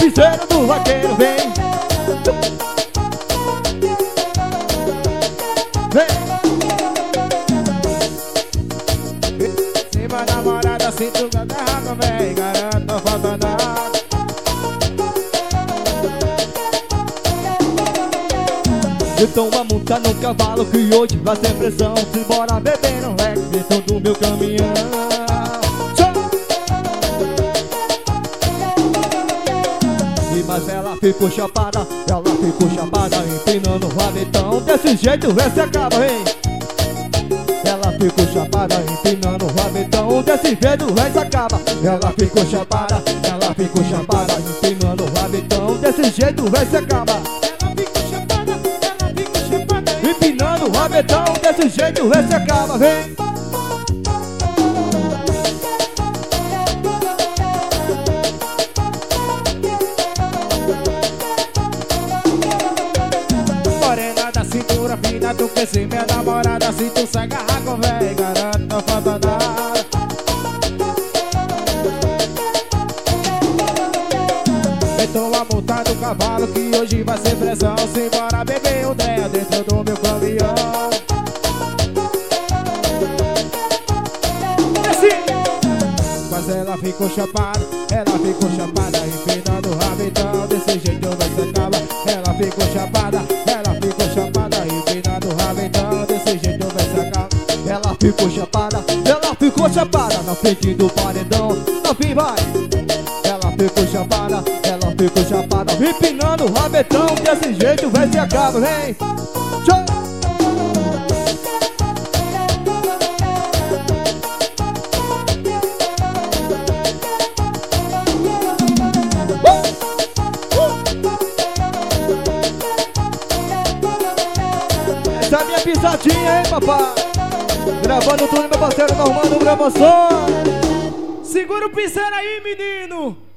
piseiro do vaqueiro, vem. Se vai namorada, se tu agarra, vem. Garanto, não falta nada. Então vamos montar no cavalo que hoje vai ser pressão. Simbora beber no leque dentro do meu caminhão. E mas ela ficou chapada, empinando o rabetão. Desse jeito o verso acaba, hein? Ela ficou chapada, empinando o rabetão. Desse jeito o verso acaba. Ela ficou chapada, empinando o rabetão. Desse jeito o verso acaba. Empinando o rabetão, desse jeito o verso acaba, vem. Morena da cintura fina, tu quer ser minha namorada. Se tu se agarrar com véi, garanto, não falta nada. Então a montar no cavalo que hoje vai ser pressão. Simbora beber o Dréia dentro do meu caminhão. Mas ela ficou chapada, empinando o rabetão. Desse jeito vai se acaba. Ela ficou chapada, empinando o rabetão. Desse jeito vai se acaba. Ela ficou chapada na frente do paredão. No fim vai. Ela ficou chapada, empinando o rabetão. Desse jeito vai se acaba, vem. Tchau. Essa é a minha pisadinha, hein, papai? Gravando tudo, meu parceiro Normando Gravações. Segura o pincel aí, menino.